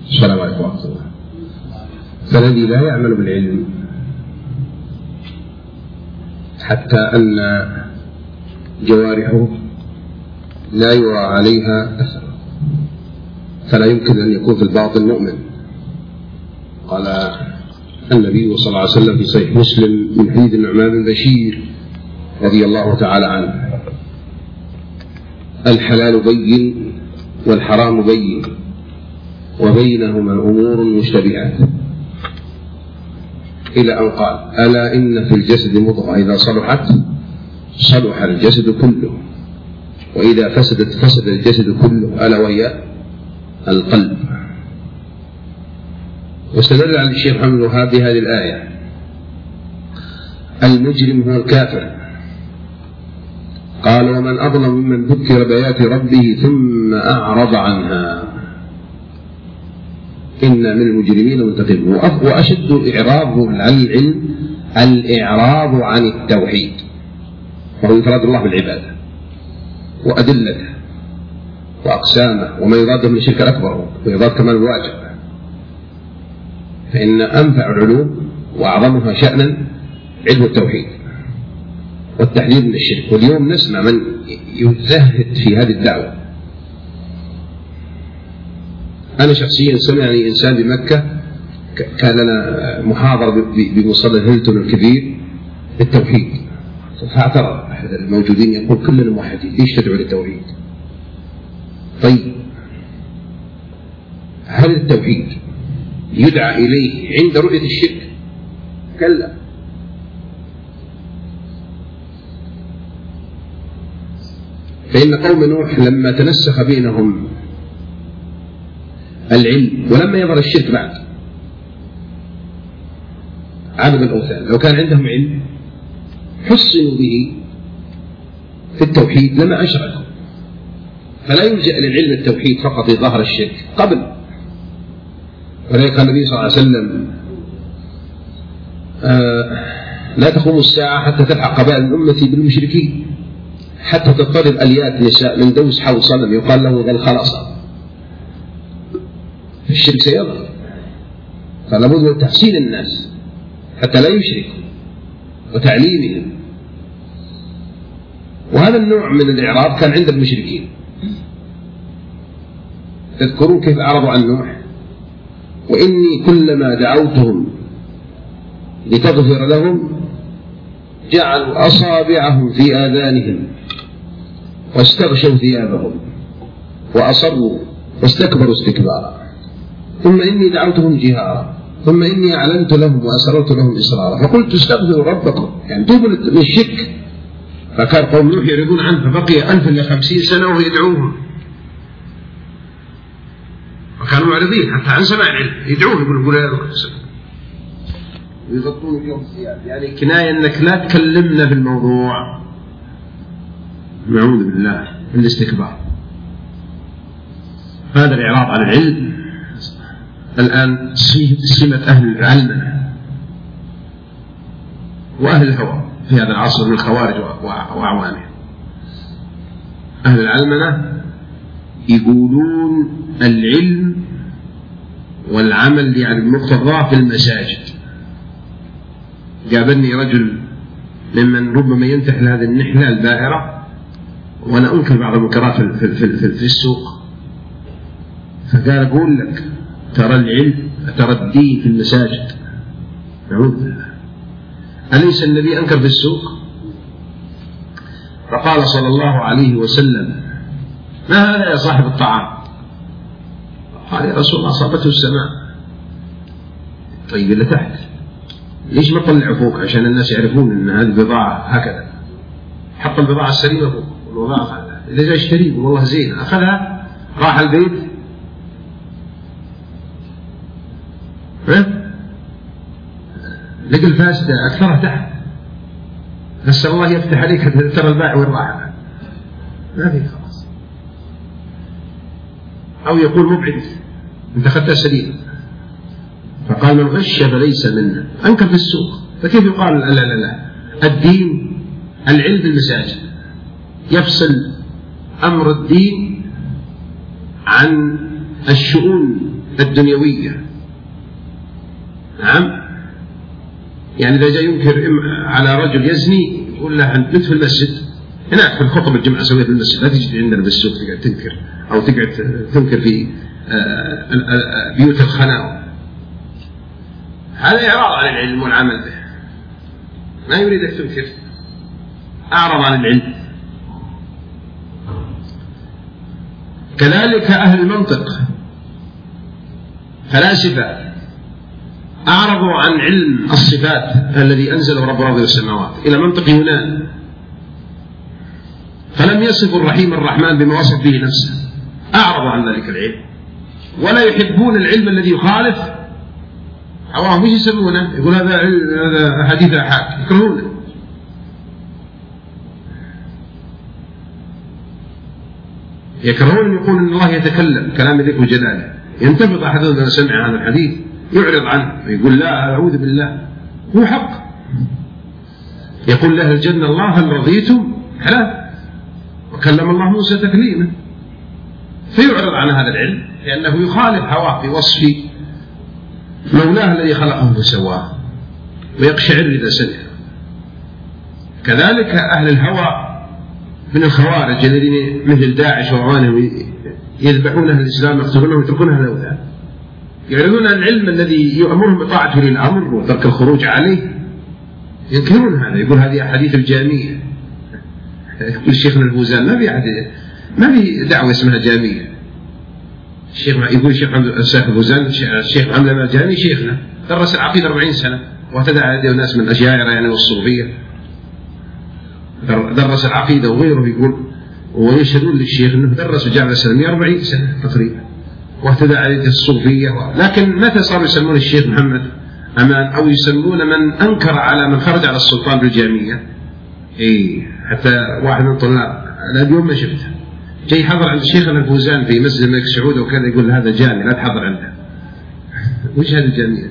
السلام عليكم ورحمة الله. فالذي لا يعمل بالعلم حتى أن جوارحه لا يرى عليها أثر، فلا يمكن أن يكون في الباطن مؤمن. قال النبي صلى الله عليه وسلم في صحيح مسلم من حديث النعمان بن بشير رضي الله تعالى عنه: الحلال بين والحرام بين وبينهما أمور مشتبهات، إلى أن قال: ألا إن في الجسد مضغة إذا صلحت صلح الجسد كله، وإذا فسدت فسد الجسد كله، ألا وهي القلب. واستدل على الشيخ محمد بن وهاب بهذه الآية: المجرم هو الكافر. قال: ومن أظلم ممن ذكر بآيات ربه ثم أعرض عنها إن من المجرمين منتقمون. وأشد إعراض عن العلم الإعراض عن التوحيد، وهو إفراد الله بالعبادة وأدلته وأقسامه وما يضاده من الشرك الأكبر ويضاد كمال الواجب. فإن أنفع العلوم وأعظمها شأنا علم التوحيد والتحذير من الشرك. واليوم نسمع من يزهد في هذه الدعوة. أنا شخصيا سمعني إنسان بمكة، كان لنا محاضرة بمصلى الهيلتون الكبير للتوحيد، فاعترض أحد الموجودين يقول: كلنا موحدين، ليش تدعو للتوحيد؟ طيب، هل التوحيد يدعى إليه عند رؤية الشرك؟ كلا. فإن قوم نوح لما تنسخ بينهم العلم ولما يظهر الشرك بعد عبد الأوثان، لو كان عندهم علم حصنوا به في التوحيد لما أشركوا. فلا يلجأ للعلم التوحيد فقط لظهر الشرك قبل. ولذلك قال النبي صلى الله عليه وسلم: لا تقوم الساعة حتى تلحق قبائل من أمتي بالمشركين، حتى تضطرب أليات نساء من دوس حول صنم يقال له ذا الخلاصة. الشرك سيظهر، فلا بد من تحصين الناس حتى لا يشركوا وتعليمهم. وهذا النوع من الإعراض كان عند المشركين. تذكرون كيف أعرضوا عن نوح؟ وإني كلما دعوتهم لتغفر لهم جعلوا أصابعهم في آذانهم واستغشوا ثيابهم وأصروا واستكبروا استكبارا، ثم إني دعوتهم جهارا، ثم إني أعلنت لهم وأسررت لهم إسرارا، فقلت استغفروا ربكم، يعني توبوا من الشرك. فكان قوم نوح يعرضون عنه، فبقي 1050 سنة وهو يدعوهم، وكانوا معرضين حتى عن سماع العلم، يدعوهم يقولوا يا رب ويغطون فيهم الثياب، يعني كناية أنك لا تكلمنا في الموضوع. نعوذ بالله من الاستكبار. هذا الإعراض عن العلم الآن سمة أهل العلمنة وأهل الهوى في هذا العصر من الخوارج وأعوانهم. أهل العلمنة يقولون العلم والعمل يعني المقتضى في المساجد. قابلني رجل ممن ربما ينتحل هذه النحلة البائرة، وأنا أنكر بعض المنكرات في السوق، فقال: أقول لك ترى العلم ترى الدين في المساجد. نعوذ بالله. أليس النبي أنكر في السوق؟ فقال صلى الله عليه وسلم: ما هذا يا صاحب الطعام؟ قال: يا رسول الله أصابته السماء. طيب اللي تحت ليش ما طلع فوق عشان الناس يعرفون أن هذه البضاعة هكذا؟ حط البضاعة السليمة فوق، والبضاعة اللي جاء يشتريه والله زين، أخذها راح البيت لقى الفاسدة أكثرها تحت. نسأل الله يفتح عليك ترى البائع وين راح، ما في خلاص. أو يقول مبعد أنت أخذتها سليمة، فقال: من غش فليس منا. أنكر في السوق. فكيف يقال لا لا لا؟ الدين العلم بالمساجد، يفصل أمر الدين عن الشؤون الدنيوية. نعم، يعني إذا جاء ينكر على رجل يزني يقول له أنت في المسجد، هناك في الخطب الجمعة سويها في المسجد، لا تجي عندنا بالسوق تقعد تنكر أو تقعد تنكر في بيوت الخناء. هذا إعراض عن العلم والعمل به، ما يريدك تنكر، أعرض عن العلم. كذلك أهل المنطق فلاسفة أعرضوا عن علم الصفات الذي أنزله رب الأرض والسماوات إلى منطق يونان، فلم يصفوا الرحيم الرحمن بما وصف به نفسه، أعرضوا عن ذلك العلم، ولا يحبون العلم الذي يخالف هواهم. ايش يسمونه؟ يقول هذا حديث آحاد، يكرهونه. يكرهون يقول ان الله يتكلم كلام ذكر جلاله، ينتفض احدهم اذا سمع هذا الحديث يعرض عنه ويقول لا اعوذ بالله، هو حق. يقول له الجنه الله هل رضيتم؟ لا، وكلم الله موسى تكليما، فيعرض عن هذا العلم لانه يخالف هواه في وصف مولاه الذي خلقه فسواه، ويقشعر اذا سمع. كذلك اهل الهوى من الخوارج الذين مثل داعش وعوانهم يذبحون أهل الإسلام يقتلونهم ويتركون أهل الأوثان، يعرضون عن العلم الذي يأمرهم بطاعة ولي الأمر وترك الخروج عليه، ينكرون هذا. يقول هذه أحاديث الجامية. يقول شيخنا الفوزان ما في دعوة اسمها جامية. يقول الشيخ الفوزان الشيخ محمد الجامي شيخنا درس العقيدة 40 سنة واهتدى على ناس من الأشاعرة يعني والصوفية، درس العقيدة وغيره. يقول ويشهدون للشيخ أنه درس الجامعة الإسلامية 40 سنة تقريبا واهتدى عليه الصوفية لكن متى صاروا يسمون الشيخ محمد أمان أو يسمون من أنكر على من خرج على السلطان بالجامية؟ حتى واحد من الطلاب اليوم ما شفته جاي حضر عند شيخنا الفوزان في مسجد الملك سعود وكذا، يقول هذا جامي لا تحضر عنده. وش هذه الجامية؟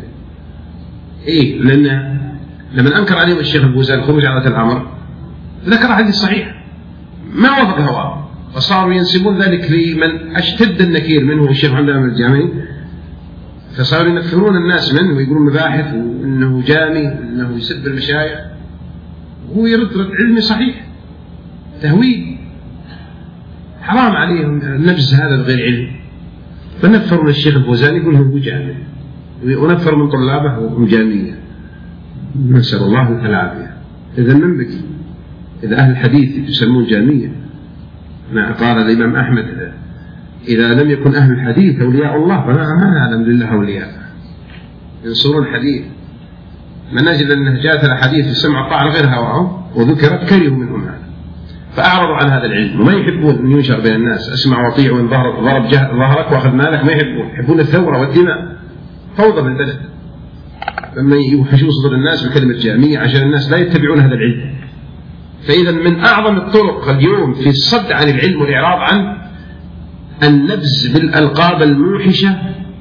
لأن لما أنكر عليهم الشيخ الفوزان خروج على الأمر ذكر حديث صحيح ما وافق هواه، وصاروا ينسبون ذلك لمن اشتد النكير منه الشيخ محمد الجامي، فصاروا ينفرون الناس منه ويقولون مباحث وانه جامي وانه يسب المشايخ، وهو يرد رد علمي صحيح تهويل. حرام عليهم نبذ هذا بغير علم، فنفروا الشيخ الفوزان يقول هو جامي، ونفر من طلابه وهم جامية، نسأل الله العافية. إذا من بكي إذا أهل الحديث يسمون جامية. قال الإمام أحمد إذا لم يكن أهل الحديث أولياء الله فما نعلم لله أولياء ينصرون الحديث. من أجل أنه جاءت الحديث بسمع الطاعة غير هواهم وذكرت كرهوا منهم هذا، فأعرضوا عن هذا العلم وما يحبون أن ينشر بين الناس. أسمع وطيع وإن ضرب ظهرك وأخذ مالك، ما يحبون الثورة والدماء، فوضى في البلد. لما يوحشوا صدر الناس بكلمة جامية عشان الناس لا يتبعون هذا العلم. فإذا من أعظم الطرق اليوم في الصد عن العلم والإعراض عنه النبذ بالألقاب الموحشة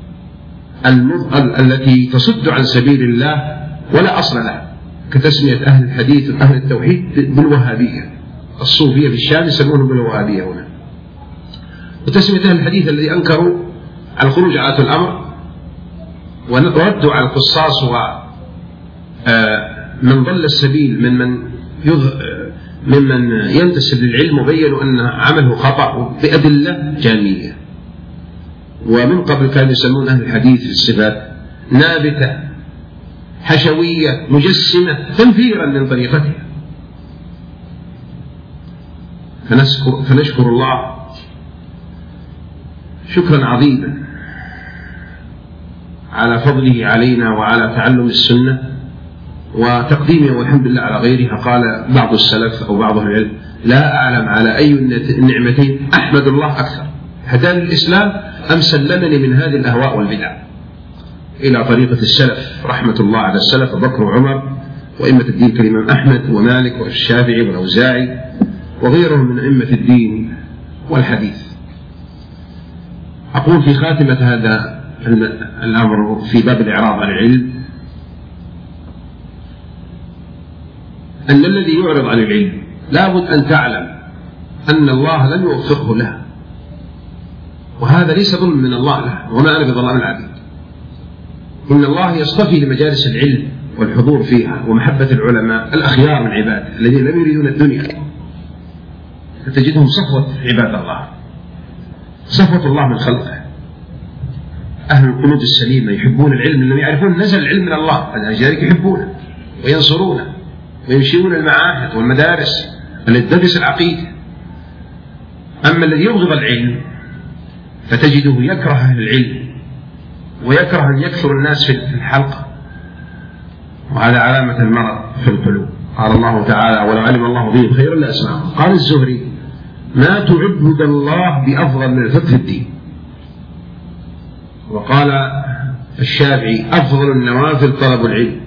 التي تصد عن سبيل الله ولا أصل لها، كتسمية أهل الحديث وأهل التوحيد بالوهابية. الصوفية في الشام يسمونهم بالوهابية هنا، وتسمية أهل الحديث الذي أنكروا على الخروج على الأمر وردوا على القصاص ومن ضل السبيل ممن ينتسب للعلم وبينوا أن عمله خطأ بأدلة جامية. ومن قبل كانوا يسمون أهل الحديث في الصفات نابتة حشوية مجسمة تنفيرا من طريقتها. فنشكر الله شكرا عظيما على فضله علينا وعلى تعلم السنة وتقديمه والحمد لله على غيرها. قال بعض السلف أو بعض العلم لا أعلم على أي النعمتين أحمد الله أكثر، هداني الإسلام أم سلمني من هذه الأهواء والبدع إلى طريقة السلف رحمة الله على السلف أبو بكر وعمر وأئمة الدين كالإمام أحمد ومالك والشافعي والأوزاعي وغيرهم من أئمة الدين والحديث. أقول في خاتمة هذا الأمر في باب الإعراض عن العلم أن الذي يعرض عن العلم لابد أن تعلم أن الله لن يوفقه له وهذا ليس ظلم من الله له، وما أنا بظلام العبيد. إن الله يصطفي لمجالس العلم والحضور فيها ومحبة العلماء الأخيار من عباده الذين لم يريدون الدنيا، فتجدهم صفوة عباد الله، صفوة الله من خلقه، أهل القلوب السليمة يحبون العلم لأنهم يعرفون نزل العلم من الله، فلذلك يحبونه وينصرونه وينشئون المعاهد والمدارس التي تدرس العقيدة. أما الذي يبغض العلم فتجده يكره أهل العلم ويكره أن يكثر الناس في الحلقة، وهذا علامة المرض في القلوب. قال الله تعالى: ولو علم الله بهم خيرا لأسمعهم. قال الزهري: ما تعبد الله بأفضل من الفقه في الدين. وقال الشافعي: أفضل النوافل طلب العلم.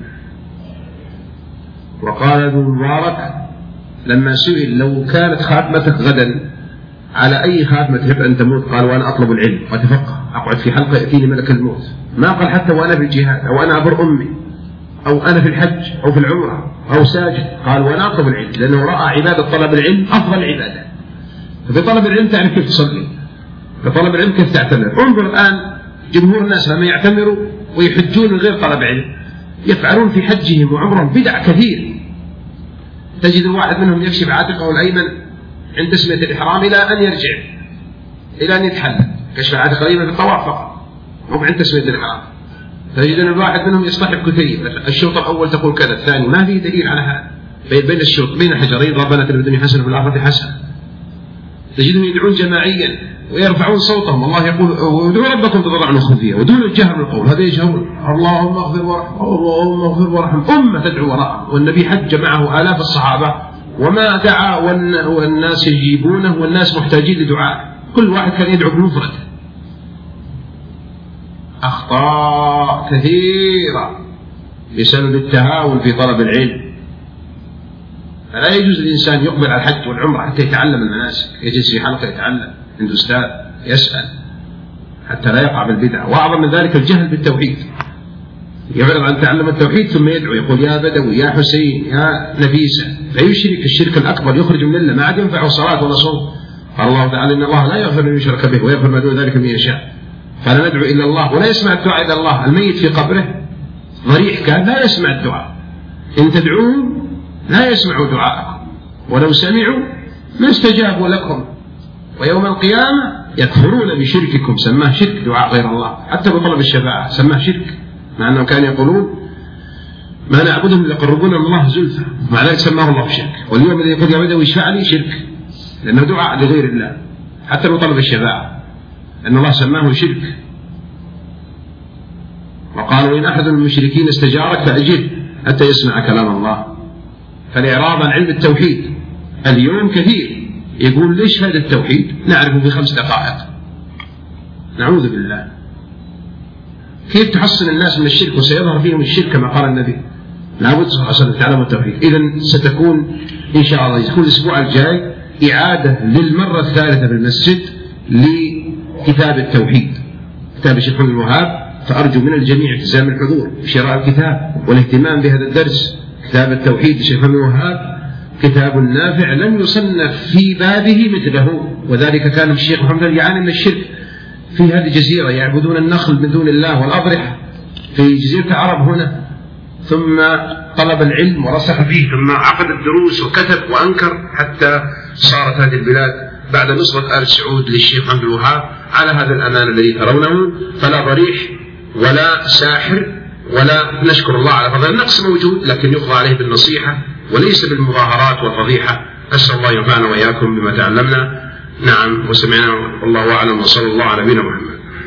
وقال ابن المبارك لما سئل: لو كانت خاتمتك غدا على أي خاتمة تحب أن تموت؟ قال: وأنا أطلب العلم وأتفقه، أقعد في حلقة يأتيني ملك الموت. ما قال حتى وأنا في الجهاد أو أنا أبر أمي أو أنا في الحج أو في العمرة أو ساجد، قال: وأنا أطلب العلم، لأنه رأى عبادة طلب العلم أفضل عبادة. ففي طلب العلم تعرف كيف تصلي، في طلب العلم كيف تعتمر. انظر الآن جمهور الناس لما يعتمروا ويحجون من غير طلب علم يفعلون في حجهم وعمرهم بدع كثير. تجد الواحد منهم يكشف عاتقه الأيمن عند تسمية الإحرام إلى أن يرجع، إلى أن يتحلل، كشف العاتق الأيمن في الطواف فقط مو عند تسمية الإحرام. تجد أن الواحد منهم يصطحب كثير، الشوط الأول تقول كذا، الثاني ما فيه دليل على هذا، بين الشوط بين حجرين: ربنا اتنا في الدنيا حسنة وفي الآخرة حسنة. تجدهم يدعون جماعيا ويرفعون صوتهم: الله يقول ودعوا ربكم تضرعا وخفيا، ودون الجهر بالقول. هذا يجهرون: اللهم اغفر وارحم، اللهم اغفر وارحم. أمة تدعو وراءه، والنبي حج معه آلاف الصحابة وما دعا والناس يجيبونه والناس محتاجين لدعاء، كل واحد كان يدعو بالمفرد. أخطاء كثيرة بسبب التهاون في طلب العلم. فلا يجوز للإنسان يقبل على الحج والعمرة حتى يتعلم المناسك، يجلس في حلقة يتعلم عند أستاذ يسأل حتى لا يقع بالبدع. وأعظم من ذلك الجهل بالتوحيد، يعرض عن تعلم التوحيد ثم يدعو يقول: يا بدوي، يا حسين، يا نفيسة، فيشرك الشرك الأكبر يخرج من الملة، ما عاد ينفعه صلاة ولا صوم. قال الله تعالى: إن الله لا يغفر أن يشرك به ويغفر ما دون ذلك من يشاء. فلا ندعو إلا الله، ولا يسمع الدعاء إلا الله. الميت في قبره ضريح كان لا يسمع الدعاء، إن تدعوهم لا يسمعوا دعاءكم، ولو سمعوا ما استجابوا لكم، ويوم القيامة يكفرون بشرككم. سماه شرك دعاء غير الله، حتى بطلب الشفاعة سماه شرك، مع أنهم كانوا يقولون ما نعبدهم ليقربونا من الله زلفى، مع ذلك سماه الله شرك. واليوم الذي يقول: يا بدوي اشفع لي، شرك، لأنه دعاء لغير الله حتى بطلب الشفاعة، أن الله سماه شرك. وقالوا: إن أحد من المشركين استجارك فأجره حتى يسمع كلام الله. فالإعراض عن علم التوحيد اليوم كثير، يقول: ليش هذا التوحيد نعرفه في 5 دقائق. نعوذ بالله. كيف تحصن الناس من الشرك وسيظهر فيهم الشرك كما قال النبي؟ لابد صلى الله عليه وسلم تعلموا التوحيد. إذن ستكون إن شاء الله يكون الأسبوع الجاي إعادة للمرة الثالثة بالمسجد لكتاب التوحيد، كتاب الشيخ محمد الوهاب. فأرجو من الجميع التزام الحضور في شراء الكتاب والاهتمام بهذا الدرس. كتاب التوحيد للشيخ محمد الوهاب كتاب نافع لم يصنف في بابه مثله، وذلك كان الشيخ محمد يعاني من الشرك في هذه الجزيرة، يعبدون النخل من دون الله والأضرحة في جزيرة العرب هنا، ثم طلب العلم ورسخ فيه، ثم عقد الدروس وكتب وأنكر، حتى صارت هذه البلاد بعد نصرة آل سعود للشيخ محمد الوهاب على هذا الأمان الذي ترونه. فلا ضريح ولا ساحر، ولا نشكر الله على فضل. النقص موجود لكن يقضى عليه بالنصيحة وليس بالمظاهرات والفضيحة. أسأل الله ينفعنا وإياكم بما تعلمنا. نعم وسمعنا، والله أعلم، وصلى الله على نبينا محمد.